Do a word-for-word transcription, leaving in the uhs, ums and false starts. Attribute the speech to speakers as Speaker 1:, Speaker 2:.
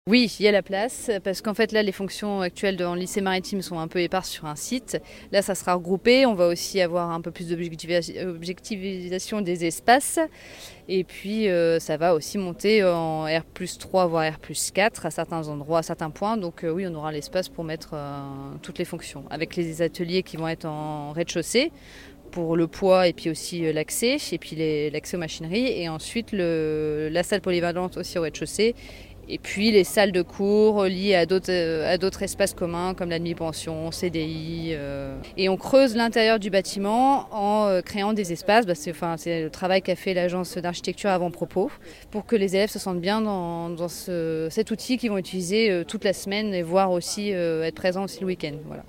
Speaker 1: Oui, il y a la place, parce qu'en fait là les fonctions actuelles dans le lycée maritime sont un peu éparses sur un site. Là ça sera regroupé, on va aussi avoir un peu plus d'objectivisation des espaces. Et puis euh, ça va aussi monter en R plus trois voire R plus quatre à certains endroits, à certains points. Donc euh, oui, on aura l'espace pour mettre euh, toutes les fonctions. Avec les ateliers qui vont être en rez-de-chaussée pour le poids et puis aussi euh, l'accès, et puis les, l'accès aux machineries. Et ensuite le, la salle polyvalente aussi au rez-de-chaussée. Et puis les salles de cours liées à d'autres, à d'autres espaces communs comme la demi-pension, C D I. Euh. Et on creuse l'intérieur du bâtiment en euh, créant des espaces. Bah, c'est, enfin, c'est le travail qu'a fait l'agence d'architecture avant-propos pour que les élèves se sentent bien dans, dans ce, cet outil qu'ils vont utiliser euh, toute la semaine et voire aussi euh, être présents aussi le week-end. Voilà.